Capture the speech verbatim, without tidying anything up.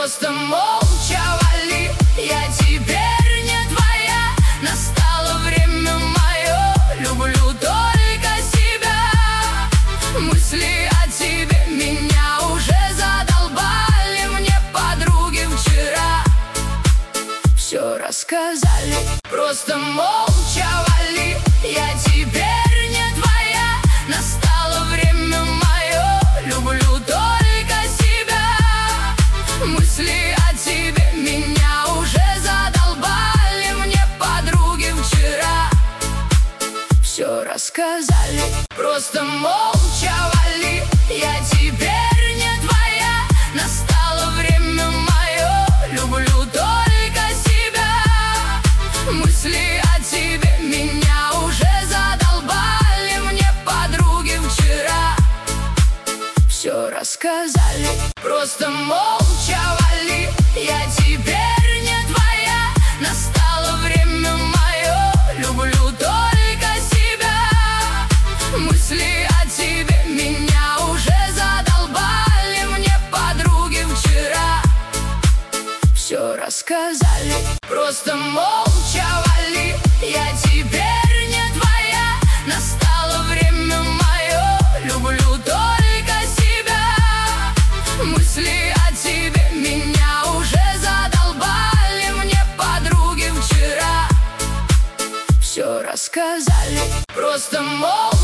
просто молча вали. Я теперь не твоя, настало время мое. Люблю только себя, мысли о тебе меня уже задолбали. Мне подруги вчера все рассказали. Просто молча вали. Я теперь не твоя, настало время мое. Люблю только себя, мысли о тебе меня уже задолбали. Мне подруги вчера все рассказали. Просто молча вали. Я теперь не твоя, настало время мое. Люблю только себя, мысли о тебе меня уже задолбали. Мне подруги вчера все рассказали. Просто молча вали. Я теперь не твоя, настало время мое. Люблю только себя, мысли о тебе меня уже задолбали. Мне подруги вчера все рассказали. Просто молча вали. Я теперь не твоя, настало время мое. Люблю только себя, мысли о тебе меня уже задолбали. Мне подруги вчера все рассказали. Просто молча